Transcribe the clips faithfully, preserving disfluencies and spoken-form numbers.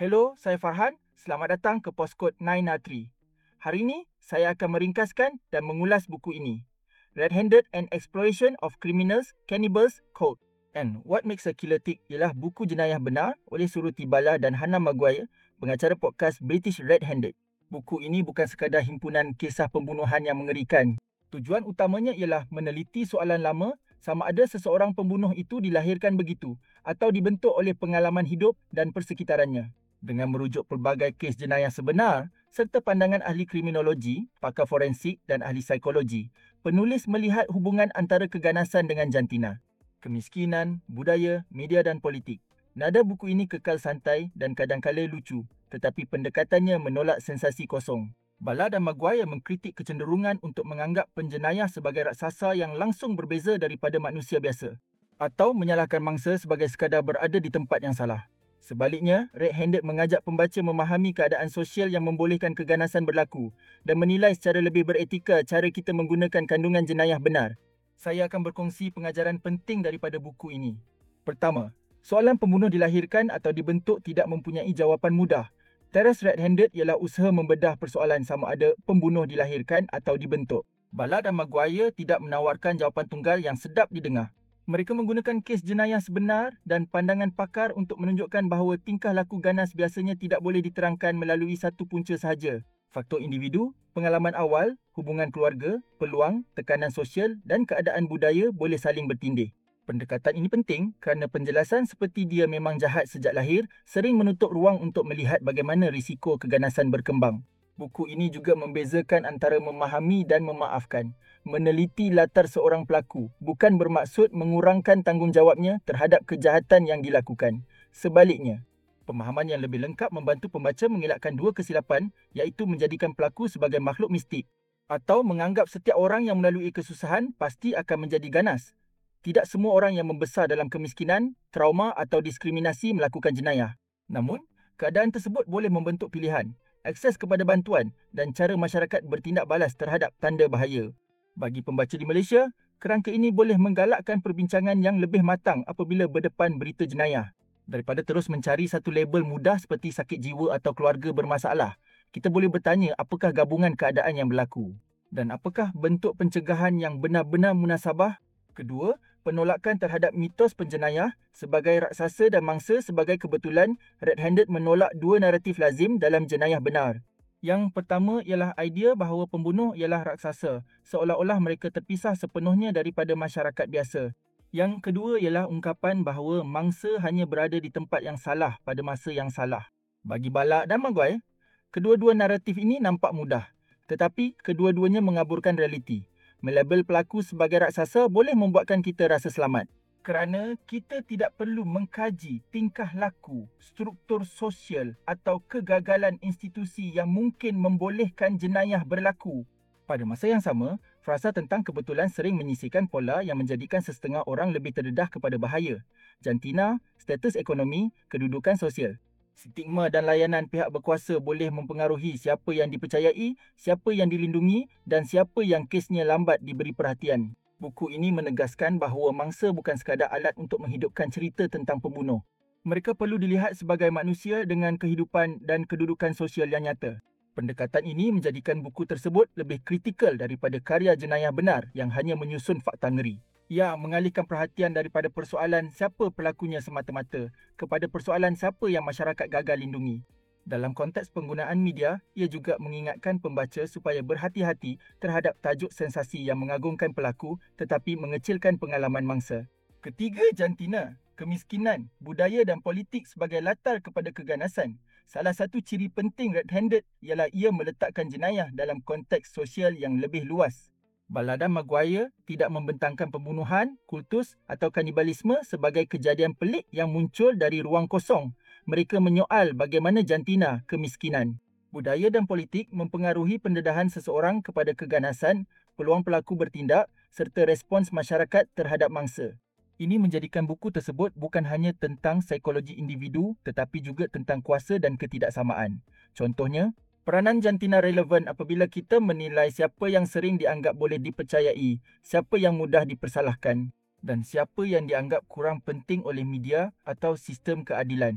Hello, saya Farhan. Selamat datang ke Postcode sembilan tiga. Hari ini, saya akan meringkaskan dan mengulas buku ini. Red-Handed and Exploitation of Criminals, Cannibals, Code. And What Makes a Killer Tick ialah buku jenayah benar oleh Suruti Bala dan Hannah Maguire, pengacara podcast British Red-Handed. Buku ini bukan sekadar himpunan kisah pembunuhan yang mengerikan. Tujuan utamanya ialah meneliti soalan lama sama ada seseorang pembunuh itu dilahirkan begitu atau dibentuk oleh pengalaman hidup dan persekitarannya. Dengan merujuk pelbagai kes jenayah sebenar serta pandangan ahli kriminologi, pakar forensik dan ahli psikologi, penulis melihat hubungan antara keganasan dengan jantina, kemiskinan, budaya, media dan politik. Nada buku ini kekal santai dan kadang-kala lucu, tetapi pendekatannya menolak sensasi kosong. Bala dan Maguire mengkritik kecenderungan untuk menganggap penjenayah sebagai raksasa yang langsung berbeza daripada manusia biasa, atau menyalahkan mangsa sebagai sekadar berada di tempat yang salah. Sebaliknya, Red-Handed mengajak pembaca memahami keadaan sosial yang membolehkan keganasan berlaku dan menilai secara lebih beretika cara kita menggunakan kandungan jenayah benar. Saya akan berkongsi pengajaran penting daripada buku ini. Pertama, soalan pembunuh dilahirkan atau dibentuk tidak mempunyai jawapan mudah. Teras Red-Handed ialah usaha membedah persoalan sama ada pembunuh dilahirkan atau dibentuk. Bala dan Maguire tidak menawarkan jawapan tunggal yang sedap didengar. Mereka menggunakan kes jenayah sebenar dan pandangan pakar untuk menunjukkan bahawa tingkah laku ganas biasanya tidak boleh diterangkan melalui satu punca sahaja. Faktor individu, pengalaman awal, hubungan keluarga, peluang, tekanan sosial dan keadaan budaya boleh saling bertindih. Pendekatan ini penting kerana penjelasan seperti dia memang jahat sejak lahir sering menutup ruang untuk melihat bagaimana risiko keganasan berkembang. Buku ini juga membezakan antara memahami dan memaafkan. Meneliti latar seorang pelaku bukan bermaksud mengurangkan tanggungjawabnya terhadap kejahatan yang dilakukan. Sebaliknya, pemahaman yang lebih lengkap membantu pembaca mengelakkan dua kesilapan, iaitu menjadikan pelaku sebagai makhluk mistik atau menganggap setiap orang yang melalui kesusahan pasti akan menjadi ganas. Tidak semua orang yang membesar dalam kemiskinan, trauma atau diskriminasi melakukan jenayah. Namun, keadaan tersebut boleh membentuk pilihan, akses kepada bantuan dan cara masyarakat bertindak balas terhadap tanda bahaya. Bagi pembaca di Malaysia, kerangka ini boleh menggalakkan perbincangan yang lebih matang apabila berdepan berita jenayah. Daripada terus mencari satu label mudah seperti sakit jiwa atau keluarga bermasalah, kita boleh bertanya apakah gabungan keadaan yang berlaku dan apakah bentuk pencegahan yang benar-benar munasabah. Kedua, penolakan terhadap mitos penjenayah sebagai raksasa dan mangsa sebagai kebetulan. Red-Handed menolak dua naratif lazim dalam jenayah benar. Yang pertama ialah idea bahawa pembunuh ialah raksasa, seolah-olah mereka terpisah sepenuhnya daripada masyarakat biasa. Yang kedua ialah ungkapan bahawa mangsa hanya berada di tempat yang salah pada masa yang salah. Bagi Bala dan Maguire, kedua-dua naratif ini nampak mudah, tetapi kedua-duanya mengaburkan realiti. Melabel pelaku sebagai raksasa boleh membuatkan kita rasa selamat, kerana kita tidak perlu mengkaji tingkah laku, struktur sosial atau kegagalan institusi yang mungkin membolehkan jenayah berlaku. Pada masa yang sama, frasa tentang kebetulan sering menyisihkan pola yang menjadikan sesetengah orang lebih terdedah kepada bahaya, jantina, status ekonomi, kedudukan sosial. Stigma dan layanan pihak berkuasa boleh mempengaruhi siapa yang dipercayai, siapa yang dilindungi dan siapa yang kesnya lambat diberi perhatian. Buku ini menegaskan bahawa mangsa bukan sekadar alat untuk menghidupkan cerita tentang pembunuh. Mereka perlu dilihat sebagai manusia dengan kehidupan dan kedudukan sosial yang nyata. Pendekatan ini menjadikan buku tersebut lebih kritikal daripada karya jenayah benar yang hanya menyusun fakta ngeri. Ia mengalihkan perhatian daripada persoalan siapa pelakunya semata-mata kepada persoalan siapa yang masyarakat gagal lindungi. Dalam konteks penggunaan media, ia juga mengingatkan pembaca supaya berhati-hati terhadap tajuk sensasi yang mengagungkan pelaku tetapi mengecilkan pengalaman mangsa. Ketiga, jantina, kemiskinan, budaya dan politik sebagai latar kepada keganasan. Salah satu ciri penting Red-Handed ialah ia meletakkan jenayah dalam konteks sosial yang lebih luas. Bala dan Maguire tidak membentangkan pembunuhan, kultus atau kanibalisme sebagai kejadian pelik yang muncul dari ruang kosong. Mereka menyoal bagaimana jantina kemiskinan. Budaya dan politik mempengaruhi pendedahan seseorang kepada keganasan, peluang pelaku bertindak serta respons masyarakat terhadap mangsa. Ini menjadikan buku tersebut bukan hanya tentang psikologi individu tetapi juga tentang kuasa dan ketidaksamaan. Contohnya, peranan jantina relevan apabila kita menilai siapa yang sering dianggap boleh dipercayai, siapa yang mudah dipersalahkan dan siapa yang dianggap kurang penting oleh media atau sistem keadilan.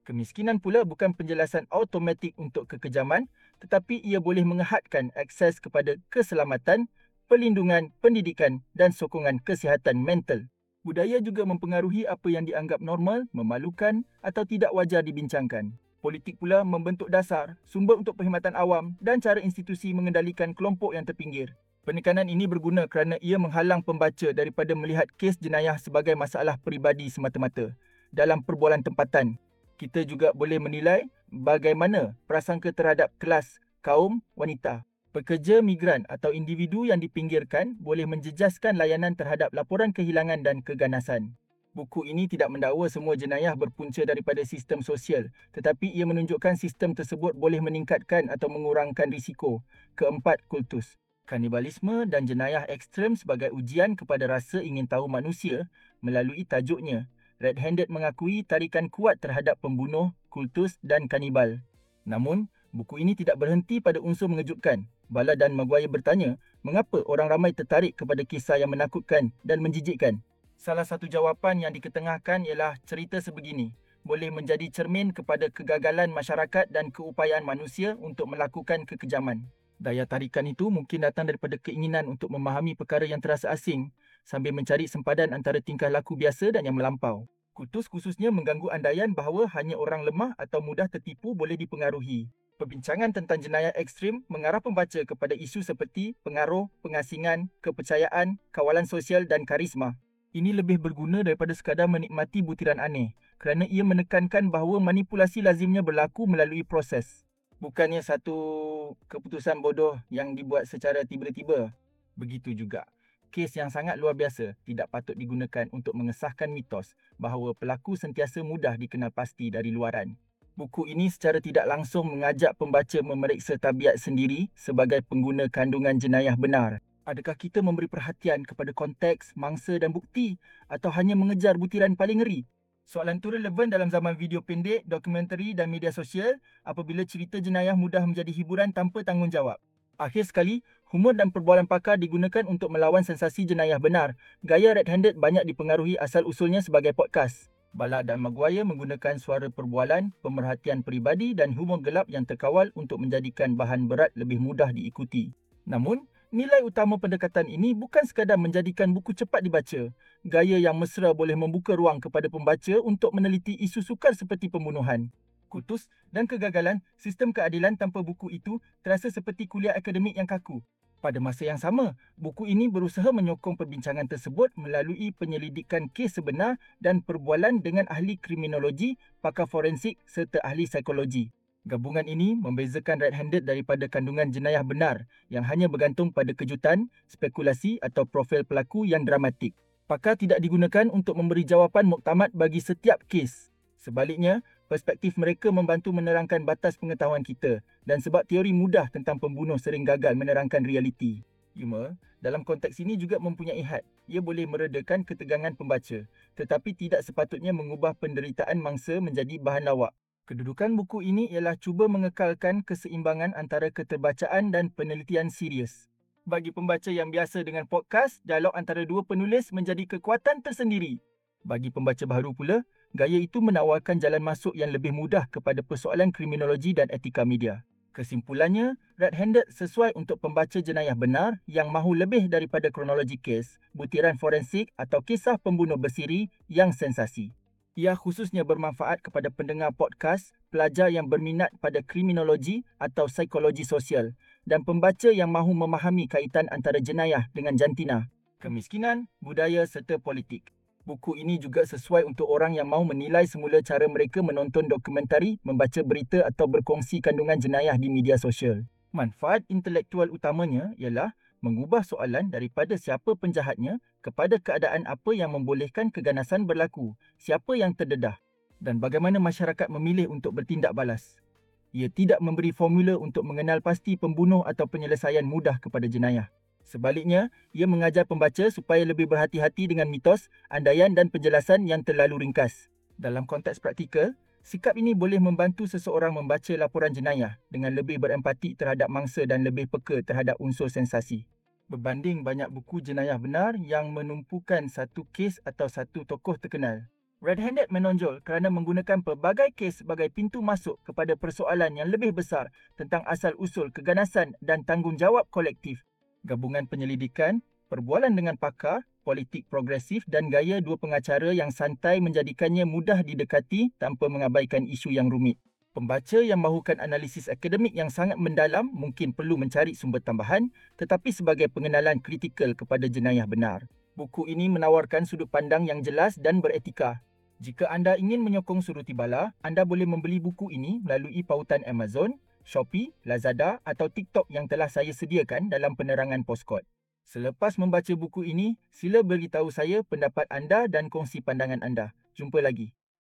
Kemiskinan pula bukan penjelasan automatik untuk kekejaman, tetapi ia boleh mengehadkan akses kepada keselamatan, perlindungan, pendidikan dan sokongan kesihatan mental. Budaya juga mempengaruhi apa yang dianggap normal, memalukan atau tidak wajar dibincangkan. Politik pula membentuk dasar, sumber untuk perkhidmatan awam dan cara institusi mengendalikan kelompok yang terpinggir. Penekanan ini berguna kerana ia menghalang pembaca daripada melihat kes jenayah sebagai masalah peribadi semata-mata. Dalam perbualan tempatan, kita juga boleh menilai bagaimana prasangka terhadap kelas kaum wanita. Pekerja migran atau individu yang dipinggirkan boleh menjejaskan layanan terhadap laporan kehilangan dan keganasan. Buku ini tidak mendakwa semua jenayah berpunca daripada sistem sosial, tetapi ia menunjukkan sistem tersebut boleh meningkatkan atau mengurangkan risiko. Keempat, kultus. Kanibalisme dan jenayah ekstrem sebagai ujian kepada rasa ingin tahu manusia melalui tajuknya. Red-Handed mengakui tarikan kuat terhadap pembunuh, kultus dan kanibal. Namun, buku ini tidak berhenti pada unsur mengejutkan. Bala dan Maguire bertanya, mengapa orang ramai tertarik kepada kisah yang menakutkan dan menjijikkan? Salah satu jawapan yang diketengahkan ialah cerita sebegini boleh menjadi cermin kepada kegagalan masyarakat dan keupayaan manusia untuk melakukan kekejaman. Daya tarikan itu mungkin datang daripada keinginan untuk memahami perkara yang terasa asing sambil mencari sempadan antara tingkah laku biasa dan yang melampau. Kultus khususnya mengganggu andaian bahawa hanya orang lemah atau mudah tertipu boleh dipengaruhi. Perbincangan tentang jenayah ekstrim mengarah pembaca kepada isu seperti pengaruh, pengasingan, kepercayaan, kawalan sosial dan karisma. Ini lebih berguna daripada sekadar menikmati butiran aneh kerana ia menekankan bahawa manipulasi lazimnya berlaku melalui proses. Bukannya satu keputusan bodoh yang dibuat secara tiba-tiba. Begitu juga, kes yang sangat luar biasa tidak patut digunakan untuk mengesahkan mitos bahawa pelaku sentiasa mudah dikenal pasti dari luaran. Buku ini secara tidak langsung mengajak pembaca memeriksa tabiat sendiri sebagai pengguna kandungan jenayah benar. Adakah kita memberi perhatian kepada konteks, mangsa dan bukti atau hanya mengejar butiran paling ngeri? Soalan itu relevan dalam zaman video pendek, dokumentari dan media sosial apabila cerita jenayah mudah menjadi hiburan tanpa tanggungjawab. Akhir sekali, humor dan perbualan pakar digunakan untuk melawan sensasi jenayah benar. Gaya Red-Handed banyak dipengaruhi asal-usulnya sebagai podcast. Bala dan Maguire menggunakan suara perbualan, pemerhatian peribadi dan humor gelap yang terkawal untuk menjadikan bahan berat lebih mudah diikuti. Namun, nilai utama pendekatan ini bukan sekadar menjadikan buku cepat dibaca. Gaya yang mesra boleh membuka ruang kepada pembaca untuk meneliti isu sukar seperti pembunuhan, kultus dan kegagalan sistem keadilan. Tanpa buku itu terasa seperti kuliah akademik yang kaku. Pada masa yang sama, buku ini berusaha menyokong perbincangan tersebut melalui penyelidikan kes sebenar dan perbualan dengan ahli kriminologi, pakar forensik serta ahli psikologi. Gabungan ini membezakan Red-Handed daripada kandungan jenayah benar yang hanya bergantung pada kejutan, spekulasi atau profil pelaku yang dramatik. Pakar tidak digunakan untuk memberi jawapan muktamad bagi setiap kes. Sebaliknya, perspektif mereka membantu menerangkan batas pengetahuan kita dan sebab teori mudah tentang pembunuh sering gagal menerangkan realiti. Humor dalam konteks ini juga mempunyai had. Ia boleh meredakan ketegangan pembaca, tetapi tidak sepatutnya mengubah penderitaan mangsa menjadi bahan lawak. Kedudukan buku ini ialah cuba mengekalkan keseimbangan antara keterbacaan dan penelitian serius. Bagi pembaca yang biasa dengan podcast, dialog antara dua penulis menjadi kekuatan tersendiri. Bagi pembaca baru pula, gaya itu menawarkan jalan masuk yang lebih mudah kepada persoalan kriminologi dan etika media. Kesimpulannya, Red-Handed sesuai untuk pembaca jenayah benar yang mahu lebih daripada kronologi kes, butiran forensik atau kisah pembunuh bersiri yang sensasi. Ia khususnya bermanfaat kepada pendengar podcast, pelajar yang berminat pada kriminologi atau psikologi sosial dan pembaca yang mahu memahami kaitan antara jenayah dengan jantina, kemiskinan, budaya serta politik. Buku ini juga sesuai untuk orang yang mahu menilai semula cara mereka menonton dokumentari, membaca berita atau berkongsi kandungan jenayah di media sosial. Manfaat intelektual utamanya ialah mengubah soalan daripada siapa penjahatnya kepada keadaan apa yang membolehkan keganasan berlaku, siapa yang terdedah dan bagaimana masyarakat memilih untuk bertindak balas. Ia tidak memberi formula untuk mengenal pasti pembunuh atau penyelesaian mudah kepada jenayah. Sebaliknya, ia mengajar pembaca supaya lebih berhati-hati dengan mitos, andaian dan penjelasan yang terlalu ringkas. Dalam konteks praktikal, sikap ini boleh membantu seseorang membaca laporan jenayah dengan lebih berempati terhadap mangsa dan lebih peka terhadap unsur sensasi. Berbanding banyak buku jenayah benar yang menumpukan satu kes atau satu tokoh terkenal. Red-handed menonjol kerana menggunakan pelbagai kes sebagai pintu masuk kepada persoalan yang lebih besar tentang asal-usul keganasan dan tanggungjawab kolektif. Gabungan penyelidikan, perbualan dengan pakar, politik progresif dan gaya dua pengacara yang santai menjadikannya mudah didekati tanpa mengabaikan isu yang rumit. Pembaca yang mahukan analisis akademik yang sangat mendalam mungkin perlu mencari sumber tambahan, tetapi sebagai pengenalan kritikal kepada jenayah benar. Buku ini menawarkan sudut pandang yang jelas dan beretika. Jika anda ingin menyokong Suruti Bala, anda boleh membeli buku ini melalui pautan Amazon, Shopee, Lazada atau TikTok yang telah saya sediakan dalam penerangan Postkod. Selepas membaca buku ini, sila beritahu saya pendapat anda dan kongsi pandangan anda. Jumpa lagi.